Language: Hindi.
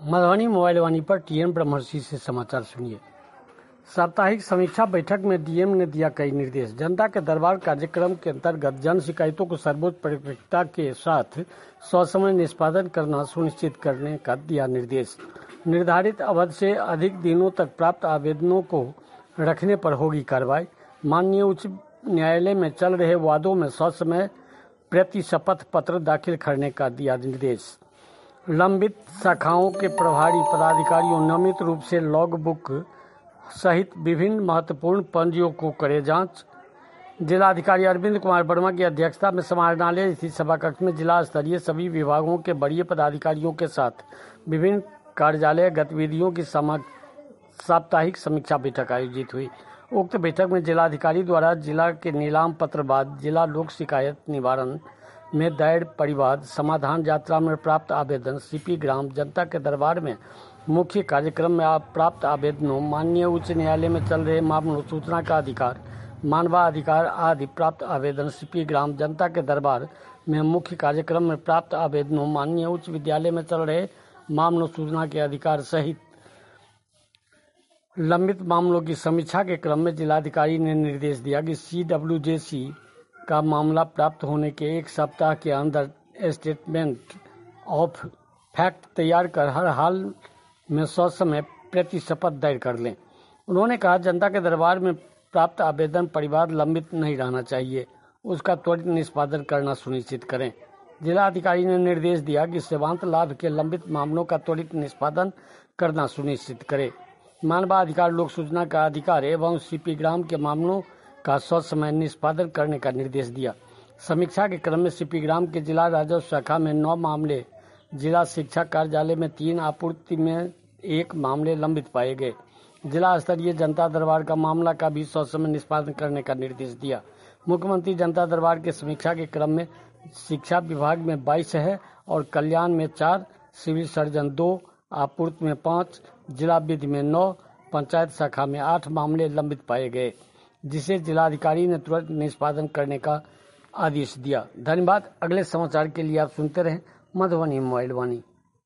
मधुबनी मोबाइल वाणी पर टीएम ब्रह्मर्षि से समाचार सुनिए। साप्ताहिक समीक्षा बैठक में डीएम ने दिया कई निर्देश। जनता के दरबार कार्यक्रम के अंतर्गत जन शिकायतों को सर्वोच्च प्राथमिकता के साथ ससमय निष्पादन करना सुनिश्चित करने का दिया निर्देश। निर्धारित अवधि से अधिक दिनों तक प्राप्त आवेदनों को रखने पर होगी कार्रवाई। माननीय उच्च न्यायालय में चल रहे वादों में ससमय प्रतिशपथ पत्र दाखिल करने का दिया निर्देश। लंबित शाखाओं के प्रभारी पदाधिकारियों नियमित रूप से लॉग बुक सहित विभिन्न महत्वपूर्ण पंजियों को करे जांच। जिलाधिकारी अरविंद कुमार वर्मा की अध्यक्षता में समाहरणालय स्थित सभाकक्ष में जिला स्तरीय सभी विभागों के वरीय पदाधिकारियों के साथ विभिन्न कार्यालय गतिविधियों की साप्ताहिक समीक्षा बैठक आयोजित हुई। उक्त बैठक में जिलाधिकारी द्वारा जिला के नीलाम पत्र बाद जिला लोक शिकायत निवारण में दायर परिवाद समाधान यात्रा में प्राप्त आवेदन, सीपी ग्राम, जनता के दरबार में मुख्य कार्यक्रम में प्राप्त आवेदनों, माननीय उच्च न्यायालय में चल रहे मामलों, सूचना का अधिकार, मानवाधिकार आदि प्राप्त आवेदन, सीपी ग्राम, जनता के दरबार में मुख्य कार्यक्रम में प्राप्त आवेदनों, माननीय उच्च विद्यालय में चल रहे मामलों, सूचना के अधिकार सहित लंबित मामलों की समीक्षा के क्रम में जिलाधिकारी ने निर्देश दिया कि CWJC का मामला प्राप्त होने के एक सप्ताह के अंदर स्टेटमेंट ऑफ फैक्ट तैयार कर हर हाल में ससमय प्रतिशपथ दायर कर लें। उन्होंने कहा, जनता के दरबार में प्राप्त आवेदन परिवाद लंबित नहीं रहना चाहिए, उसका त्वरित निष्पादन करना सुनिश्चित करें। जिला अधिकारी ने निर्देश दिया कि सेवांत लाभ के लंबित मामलों का त्वरित निष्पादन करना सुनिश्चित करें। मानवाधिकार, लोक सूचना का अधिकार एवं सीपी ग्राम के मामलों का ससमय निष्पादन करने का निर्देश दिया। समीक्षा के क्रम में सीपी ग्राम के जिला राजस्व शाखा में 9 मामले, जिला शिक्षा कार्यालय में 3, आपूर्ति में 1 मामले लंबित पाए गए। जिला स्तरीय जनता दरबार का मामला का भी ससमय निष्पादन करने का निर्देश दिया। मुख्यमंत्री जनता दरबार के समीक्षा के क्रम में शिक्षा विभाग में 22 है और कल्याण में 4, सिविल सर्जन 2, आपूर्ति में 5, जिला विधि में 9, पंचायत शाखा में 8 मामले लंबित पाए गए, जिसे जिलाधिकारी ने तुरंत निष्पादन करने का आदेश दिया। धन्यवाद। अगले समाचार के लिए आप सुनते रहें मधुबनी मोबाइल वाणी।